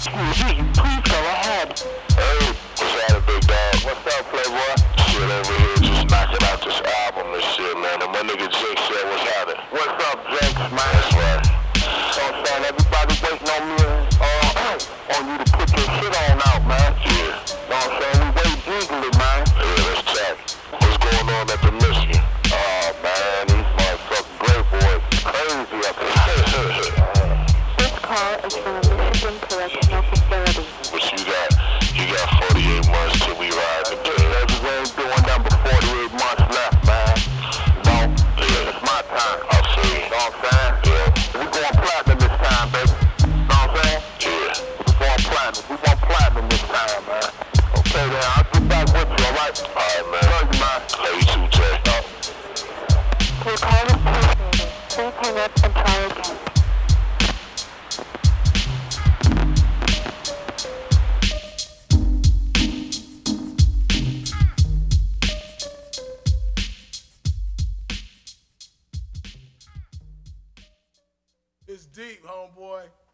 Please go ahead. Hey, what's happening, big dog? What's up, Playboy? Shit over here, just knocking out this album and shit, man. And my nigga Jake said, what's happening? What's up, Jake, man? That's right. So I'm saying, everybody waiting on me, on you to put your shit on out, man. Yeah. Know what I'm saying? We wait eagerly, man. Yeah, let's check. What's going on at the Michigan? Oh, man, these motherfucking great boys crazy up here. This call is from a Michigan correctional facility. What you got? You got 48 months till we ride the game. We ain't doing nothing but 48 months left, man. No, yeah, it's my time. I'll see. You know what I'm saying? Yeah. We going platinum this time, baby. Know what I'm saying? Yeah. We going platinum. We want platinum this time, man. Okay, then. I'll get back with you, alright? Alright, man. Love you, man. Love you too, Jay. Your call is terminated. Please hang up and try again. It's deep, homeboy.